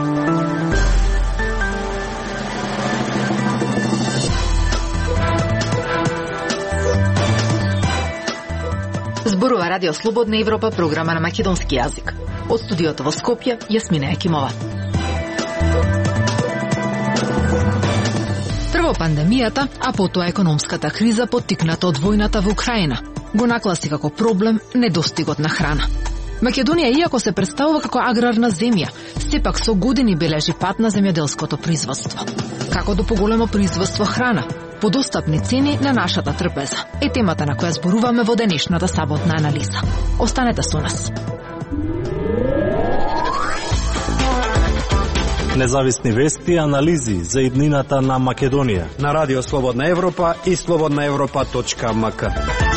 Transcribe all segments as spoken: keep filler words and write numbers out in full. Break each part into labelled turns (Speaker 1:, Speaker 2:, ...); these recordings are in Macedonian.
Speaker 1: Зборува Радио Слободна Европа, програма на македонски јазик. Од студиото во Скопје, Јасмина Екимова. Прво пандемијата, а потоа економската криза поттикната од војната во Украина, го нагласи како проблем недостигот на храна. Македонија, иако се представува како аграрна земја, сепак со години бележи пат на земјоделското производство. Како до поголемо производство храна, подостапни цени на нашата трпеза е темата на која зборуваме во денешната саботна анализа. Останете со нас.
Speaker 2: Независни вести и анализи за иднината на Македонија
Speaker 3: на Радио Слободна Европа и слободна европа точка ем ка.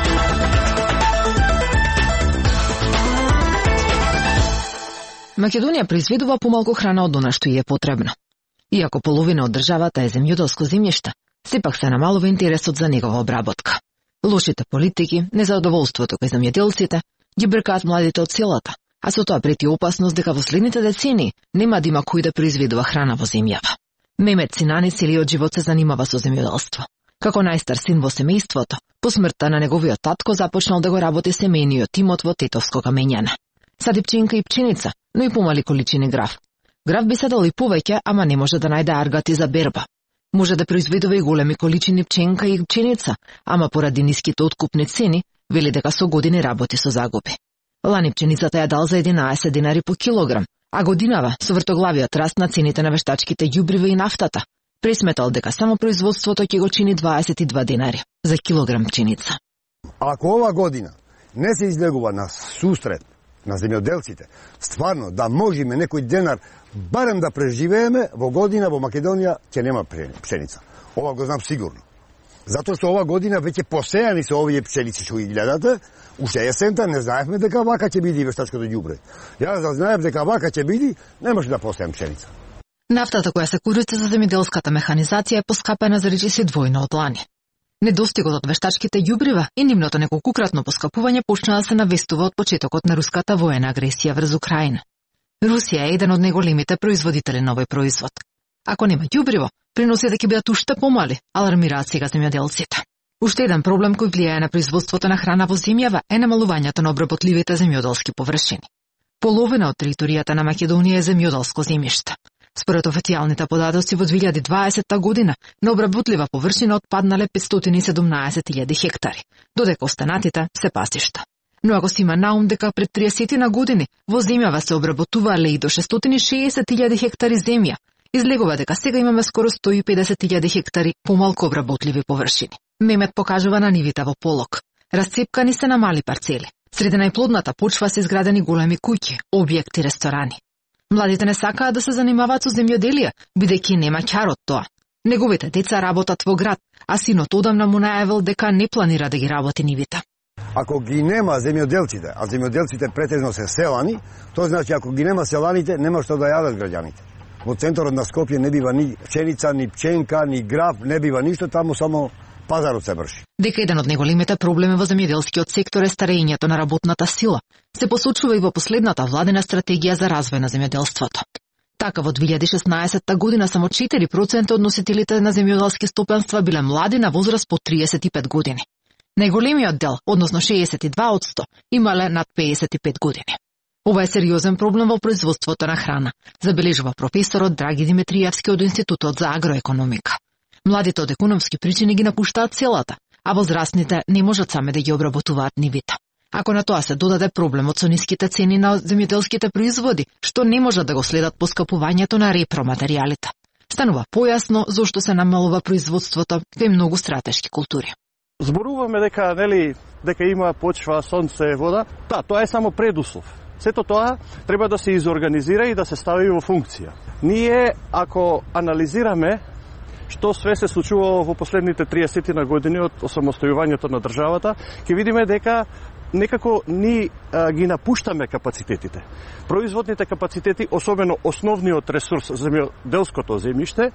Speaker 1: Македонија произведува помалку храна од она што ја е потребно. Иако половина од државата е земјоделско земјиште, сепак се намалува интересот за негова обработка. Лошите политики, незадоволството кај земјоделците ги бркаат младите од селата, а со тоа прети опасност дека во следните децении нема да има кој да произведува храна во земјава. Мемет Синани целиот живот се занимава со земјоделство. Како најстар син во семејството, по смртта на неговиот татко започнал да го работи семејниот тимот во Тетовско камењане. Сади пченка и пченица, но и помали количини грав. Грав би се дал и повеќе, ама не може да најде аргати за берба. Може да произведува и големи количини пченка и пченица, ама поради ниските откупни цени, вели дека со години работи со загуби. Лани пченицата ја дал за единаесет динари по килограм, а годинава со вртоглавиот раст на цените на вештачките ѓубрива и нафтата, пресметал дека само производството ќе го чини дваесет и два динари за килограм пченица.
Speaker 4: Ако ова година не се излегува на сусрет на земјоделците, стварно да можеме некој денар барем да преживееме, во година во Македонија ќе нема пшеница. Ова го знам сигурно. Затоа што ова година веќе посејани се овие пшеници што ги гледате, уште есента не знаевме дека вака ќе биде вештачкото ѓубре. Јас да знаев дека вака ќе биде, не може да посејам пшеница.
Speaker 1: Нафтата која се користи за земјоделската механизација е поскапена за речиси двојно од лани. Недостигот од вештачките ѓубрива и нивното неколкукратно поскапување почна да се навестува од почетокот на руската воена агресија врз Украина. Русија е еден од најголемите производители на овој производ. Ако нема ѓубриво, приносите ќе бидат уште помали, алармираат сега земјоделците. Уште еден проблем кој влијае на производството на храна во земјава е намалувањето на обработливите земјоделски површини. Половина од територијата на Македонија е земјоделско земјиште. Според официјалните податоци во две илјади и дваесетта година на обработлива површина отпаднале петстотини и седумнаесет илјади хектари, додека останатите се пасишта. Но ако се има наум дека пред триесет години во земјава се обработувале и до шестстотини и шеесет илјади хектари земја, излегува дека сега имаме скоро сто и педесет илјади хектари помалку обработливи површини. Мемет покажува на нивите во полог. Расцепкани се на мали парцели. Среде најплодната почва се изградени големи куќи, објекти, ресторани. Младите не сакаат да се занимаваат со земјоделие, бидејќи нема ќар од тоа. Неговите деца работат во град, а синот одамна му најавил дека не планира да ги работи нивите.
Speaker 4: Ако ги нема земјоделците, а земјоделците претежно се селани, тоа значи ако ги нема селаните, нема што да јадат граѓаните. Во центарот на Скопје не бива ни пшеница, ни пченка, ни граб, не бива ништо, таму само пазарот се врши. Дека
Speaker 1: еден од најголемите проблеми во земјоделскиот сектор е старењето на работната сила, се посочува и во последната владина стратегија за развој на земјоделството. Така во две илјади и шеснаесетта година само четири проценти од носителите на земјоделски стопанства биле млади на возраст по триесет и пет години. Најголемиот дел, односно шеесет и два одсто, имале над пеесет и пет години. Ова е сериозен проблем во производството на храна, забележува професорот Драги Димитриевски од Институтот за агроекономика. Младите од економски причини ги напуштаат селата, а возрастните не можат сами да ги обработуваат нивите. Ако на тоа се додаде проблемот со ниските цени на земјоделските производи, што не можат да го следат поскапувањето на репроматеријалите, станува појасно зошто се намалува производството кај многу стратешки култури.
Speaker 5: Зборуваме дека нели дека има почва, сонце, вода. Да, тоа е само предуслов. Сето тоа треба да се изорганизира и да се стави во функција. Ние ако анализираме што све се случувало во последните триесет години од осамостојувањето на државата, ќе видиме дека некако ни а, ги напуштаме капацитетите. Производните капацитети, особено основниот ресурс, земјоделското земјиште,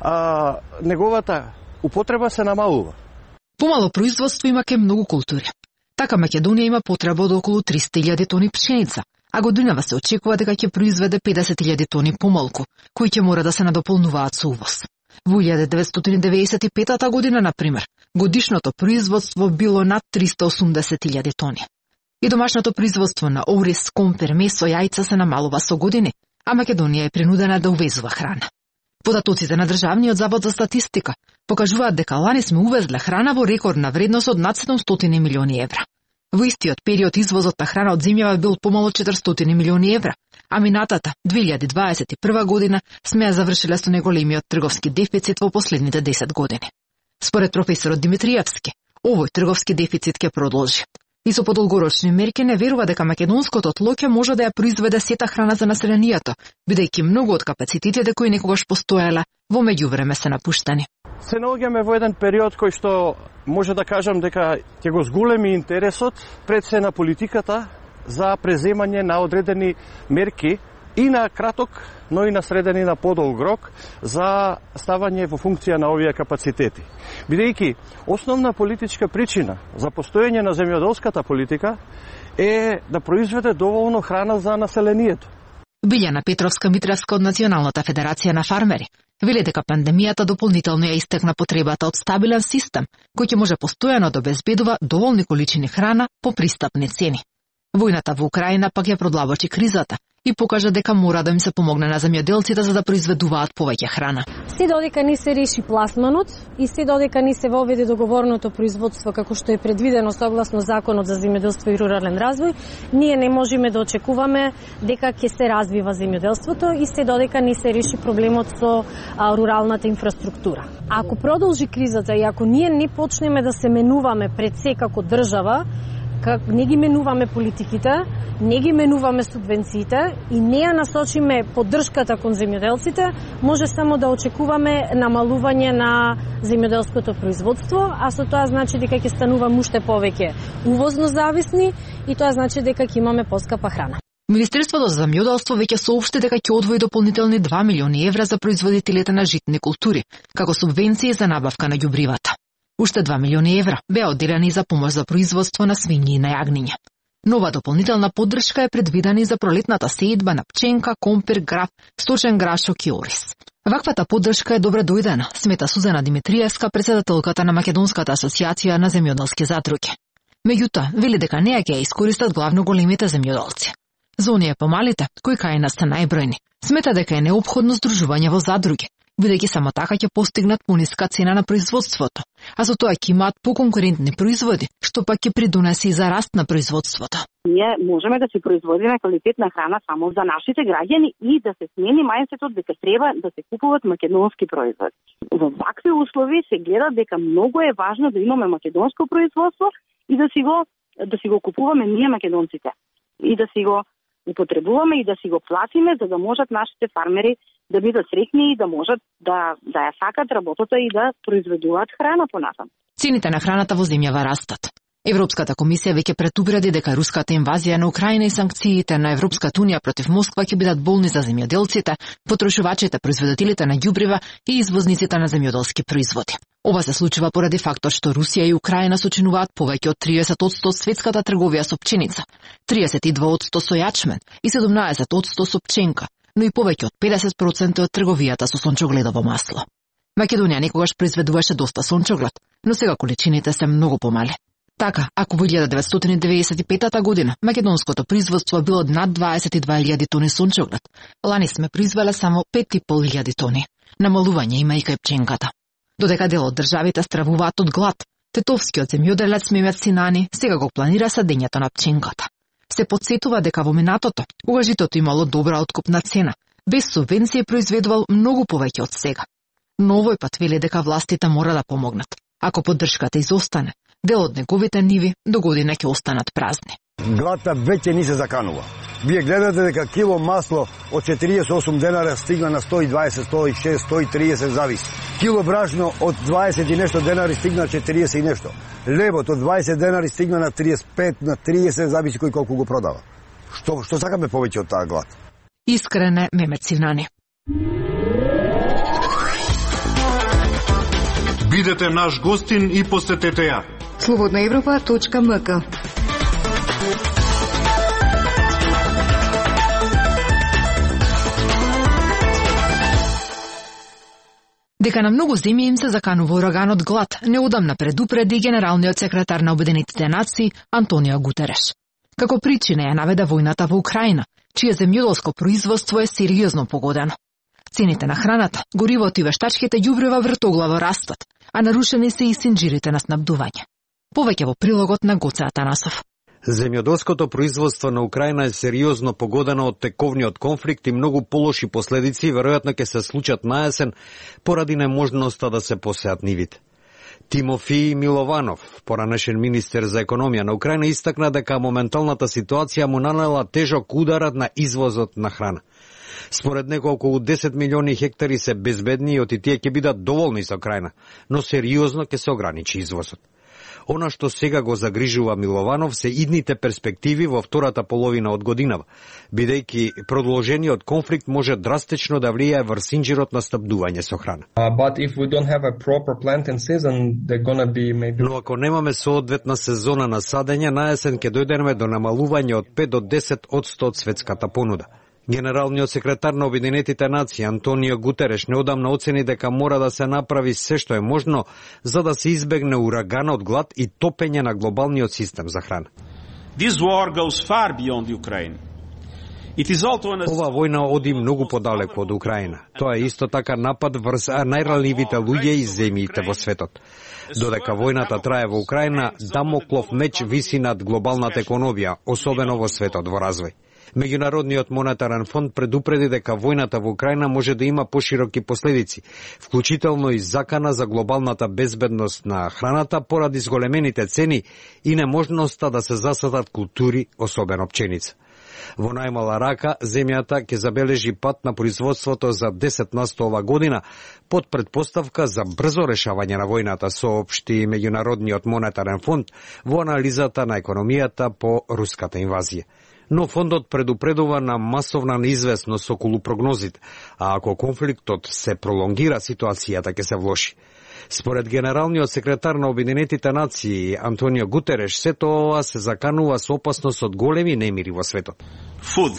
Speaker 5: а, неговата употреба се намалува.
Speaker 1: Помало производство има кај многу култури. Така Македонија има потреба од околу триста илјади тони пшеница, а годинава се очекува дека ќе произведе педесет илјади тони помалку, кои ќе мора да се надополнуваат со увоз. Во илјадесет деветстотини деветдесет и петата година, например, годишното производство било над триста и осумдесет илјади тони. И домашното производство на ориз, компир, месо, јајца се намалува со години, а Македонија е принудена да увезува храна. Податоците на Државниот завод за статистика покажуваат дека лани сме увезле храна во рекордна вредност од над седумстотини милиони евра. Во истиот период извозот на храна од земјава бил помало од четиристотини милиони евра, а минатата две илјади дваесет и прва година сме ја завршиле со најголемиот трговски дефицит во последните десет години. Според професорот Димитриевски, овој трговски дефицит ќе продолжи. И со подолгорочни мерки не верува дека македонското тло ќе може да ја произведе сета храна за населението, бидејќи многу од капацитетите кои некогаш постоеле во меѓувреме се напуштени.
Speaker 5: Се наоѓаме во еден период кој што може да кажам дека ќе го зголеми интересот пред се на политиката за преземање на одредени мерки и на краток, но и на среден и на подолг рок за ставање во функција на овие капацитети. Бидејќи основна политичка причина за постоење на земјоделската политика е да произведе доволно храна за населението.
Speaker 1: Билјана Петровска-Митревска од Националната федерација на фармери вели дека пандемијата дополнително ја истекна потребата од стабилен систем кој ќе може постојано да обезбедува доволни количини храна по пристапни цени. Војната во Украина пак ја продлабочи кризата и покажа дека мора да им се помогне на земјоделците за да произведуваат повеќе храна.
Speaker 6: Се додека не се реши пласманот и се додека не се воведе договорното производство како што е предвидено согласно Законот за земјоделство и рурален развој, ние не можеме да очекуваме дека ќе се развива земјоделството и се додека не се реши проблемот со а, руралната инфраструктура. Ако продолжи кризата и ако ние не почнеме да се менуваме пред се како држава, как не ги менуваме политиките, не ги менуваме субвенциите и не ја насочиме поддршката кон земјоделците, може само да очекуваме намалување на земјоделското производство, а со тоа значи дека ќе стануваме уште повеќе увозно зависни и тоа значи дека ќе имаме поскапа храна.
Speaker 1: Министерството за земјоделство веќе соопшти дека ќе одвои дополнителни два милиони евра за производителите на житни култури, како субвенции за набавка на ѓубривата. Уште два милиони евра беа одделени за помош за производство на свињи и на јагниња. Нова дополнителна поддршка е предвидена и за пролетната сеидба на пченка, компир, граф, сточен грашок и ориз. Ваквата поддршка е добре дојдена, смета Сузана Димитриевска, председателката на Македонската асоциација на земјоделски задруги. Меѓутоа, вели дека неа ќе ја искористат главно големите земјоделци. За оние помалите, кои кај нас се најбројни, смета дека е неопходно здружување во задруги, бидејќи само така ќе постигнат пониска цена на производството, а за тоа ќе имаат поконкурентни производи, што пак ќе придонесе и за раст на производството.
Speaker 7: Ние можеме да си производиме квалитетна храна само за нашите граѓани и да се смени мајндсетот дека треба да се купуваат македонски производи. Во вакви услови се гледа дека многу е важно да имаме македонско производство и да си го да си го купуваме ние македонците и да си го употребуваме и да си го платиме за да можат нашите фармери да бидат среќни и да можат да да ја сакат работата и да произведуваат храна понатаму.
Speaker 1: Цените на храната во земјава растат. Европската комисија веќе предупреди дека руската инвазија на Украина и санкциите на Европската унија против Москва ќе бидат болни за земјоделците, потрошувачите, производителите на ѓубрива и извозниците на земјоделски производи. Ова се случува поради фактот што Русија и Украина сочинуваат повеќе од триесет одсто од светската трговија со пченица, триесет и два одсто со јачмен и седумнаесет одсто со пченка, но и повеќе од педесет проценти од трговијата со сончогледово масло. Македонија некогаш произведуваше доста сончоглед, но сега количините се многу помали. Така, ако во илјада деветстотини деветдесет и петата година македонското производство било над дваесет и две илјади тони сончоглед, лани сме произвеле само пет и пол илјади тони. Намалување има и кај пченката. Додека дел од државите стравуваат од глад, тетовскиот земјоделец Мемет Синани сега го планира садењето на пченката. Се подсетува дека во минатото, кога житото имало добра откупна цена, без субвенции произведувал многу повеќе од сега. Но овој пат вели дека властите мора да помогнат. Ако поддршката изостане, дел од неговите ниви до година ќе останат празни.
Speaker 4: Гладта веќе ни се заканува. Вие гледате дека кило масло од четириесет и осум денара стигна на сто и дваесет, сто и шест, сто и триесет зависи. Кило брашно од дваесет и нешто денари стигна четириесет и нешто. Левот од дваесет денари стигна на триесет и пет, на триесет, зависи кој колку го продава. Што што сакаме повеќе од таа глад?
Speaker 1: Искрене Мемет Синани.
Speaker 8: Бидете наш гостин и посетете ја.
Speaker 9: слободна европа точка м к
Speaker 1: Дека на многу земји им се заканува ураганот глад, неодамна предупреди генералниот секретар на Обединетите нации Антонио Гутереш. Како причина ја наведа војната во Украина, чие земјоделско производство е сериозно погодено. Цените на храната, горивото и вештачките ѓубрива вртоглаво растат, а нарушени се и синџирите на снабдување. Повеќе во прилогот на Гоце Атанасов.
Speaker 3: Земјоделското производство на Украина е сериозно погодено од тековниот конфликт и многу полоши последици веројатно ќе се случат на есен поради неможноста да се посеат нивите. Тимофи Милованов, поранешен министер за економија на Украина, истакна дека моменталната ситуација му нанела тежок ударат на извозот на храна. Според него околу десет милиони хектари се безбедни и оти тие ќе бидат доволни за Украина, но сериозно ќе се ограничи извозот. Она што сега го загрижува Милованов се идните перспективи во втората половина од годинава, бидејќи продолжениот конфликт може драстично да влијае врз синџирот на снабдување со храна. Но ако немаме соодветна сезона на садење, на есен ќе дојдеме до намалување од пет до десет одсто од светската понуда. Генералниот секретар на Обединетите нации Антонио Гутереш неодамна оцени дека мора да се направи се што е можно за да се избегне урагана од глад и топење на глобалниот систем за храна. Ова војна оди многу подалеку од Украина. Тоа е исто така напад врз најранливите луѓе и земјите во светот. Додека војната трае во Украина, дамоклов меч виси над глобалната економија, особено во светот во развој. Меѓународниот монетарен фонд предупреди дека војната во Украина може да има пошироки последици, вклучително и закана за глобалната безбедност на храната поради зголемените цени и неможноста да се засадат култури, особено пченица. Во најмала рака, земјата ќе забележи пат на производството за десет на сто ова година, под предпоставка за брзо решавање на војната, соопшти Меѓународниот монетарен фонд во анализата на економијата по руската инвазија. Но фондот предупредува на масовна неизвестност околу прогнозите, а ако конфликтот се пролонгира, ситуацијата ќе се влоши. Според генералниот секретар на Обединетите нации Антонио Гутереш, сето ова се заканува со опасност од големи немири во светот.
Speaker 9: Food,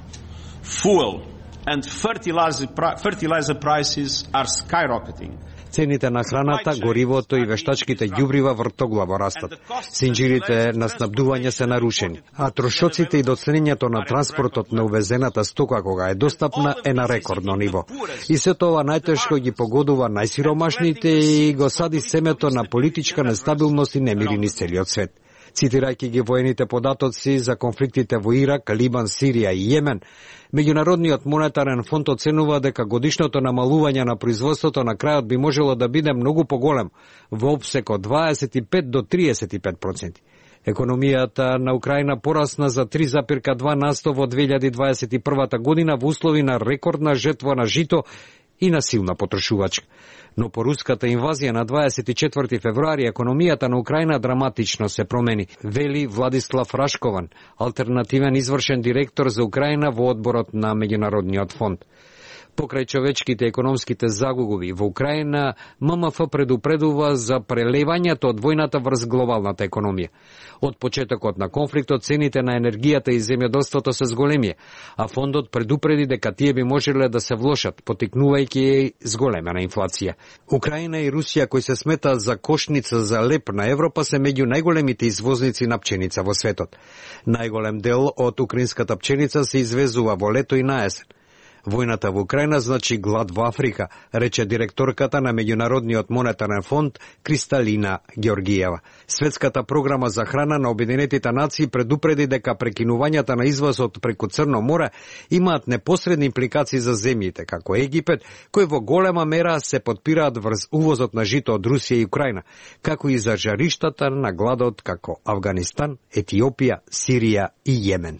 Speaker 9: fuel and fertilizer prices are skyrocketing.
Speaker 3: Цените на храната, горивото и вештачките ѓубрива вртоглаво растат. Синџирите на снабдување се нарушени, а трошоците и доценењето на транспортот на увезената стока кога е достапна е на рекордно ниво. И се тоа најтешко ги погодува најсиромашните и го сади семето на политичка нестабилност и немири низ целиот свет. Цитирајќи ги воените податоци за конфликтите во Ирак, Либан, Сирија и Јемен, Меѓународниот монетарен фонд оценува дека годишното намалување на производството на крајот би можело да биде многу поголем, во опсек од дваесет и пет до триесет и пет проценти. Економијата на Украина порасна за три зарез два на сто во две илјади дваесет и првата година во услови на рекордна жетва на жито и на силна потрошувачка. Но по руската инвазија на дваесет и четврти февруари економијата на Украина драматично се промени, вели Владислав Рашкован, алтернативен извршен директор за Украина во одборот на Меѓународниот фонд. Покрај човечките економските загуби во Украина, ММФ предупредува за прелевањето од војната врз глобалната економија. Од почетокот на конфликтот цените на енергијата и земјоделството се зголемија, а фондот предупреди дека тие би можеле да се влошат, потикнувајќи зголемена инфлација. Украина и Русија, кои се сметаат за кошница за леп на Европа, се меѓу најголемите извозници на пченица во светот. Најголем дел од украинската пченица се извезува во лето и на есен. Војната во Украина значи глад во Африка, рече директорката на Меѓународниот монетарен фонд Кристалина Георгиева. Светската програма за храна на Обединетите нации предупреди дека прекинувањата на извозот преку Црно море имаат непосредни импликации за земјите, како Египет, кои во голема мера се потпираат врз увозот на жито од Русија и Украина, како и за жариштата на гладот како Авганистан, Етиопија, Сирија и Јемен.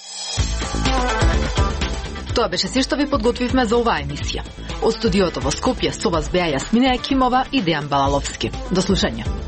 Speaker 1: Тоа беше се што ви подготвивме за оваа емисија. Од студиото во Скопје со вас беа Јасмина Екимова и Дејан Балаловски. До слушање.